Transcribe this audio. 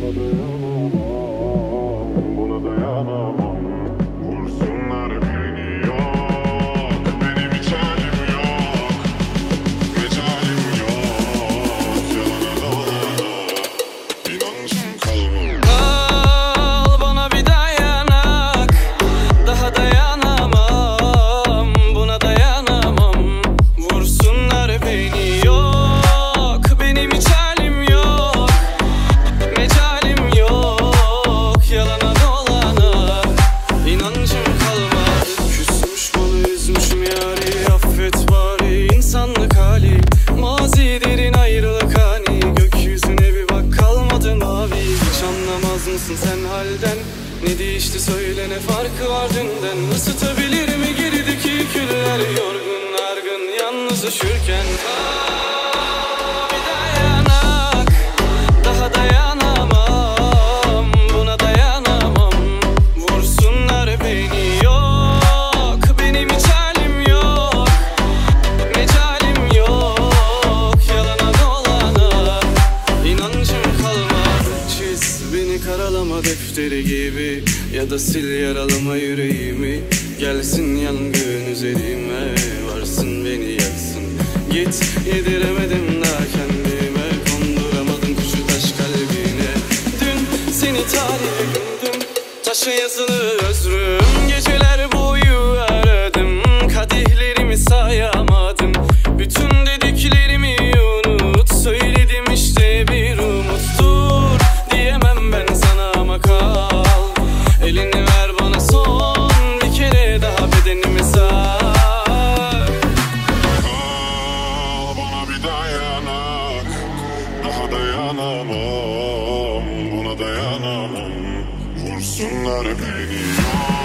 buna dayanamam. Vursunlar beni, yok benim hiç halim yok, mecalim yok. Yalana dolana inancım kalmadı. Al bana bir dayanak, daha dayanamam, buna dayanamam. Vursunlar beni, yok benim hiç halim yok, mecalim yok. Yalana dolana inancım kalmadı. Küsmüş bana, üzmüşüm yari, affet bari insanlık hali. Mazi derin ayrılık hani, gökyüzüne bir bak kalmadı mavi. Hiç anlamaz mısın sen halden? Ne değişti söyle, ne farkı var dünden? Isıtabilir mi gerideki küller, yorgun argın yalnız üşürken? Bir dayanak, daha dayanamam, buna dayanamam. Vursunlar beni, yok benim hiç halim yok, mecalim yok. Yalana dolana inancım kalmadı. Çiz beni karalama defteri gibi, ya da sil yaralama yüreğimi. Gelsin yangın üzerime, varsın beni yaksın. Git yediremedim daha kendime, konduramadım kuşu taş kalbine. Dün seni tarihe güldüm, taşa yazılı özrüm. Geceler boyu aradım, kadehlerimi sayamadım. Bütün dediklerimi unut, söyledim işte bir umut. Dur diyemem ben sana ama kal, elini ver bana son bir kere daha, bedenimi sar. Al bana bir dayanak, daha dayanamam, buna dayanamam. Vursunlar beni, yok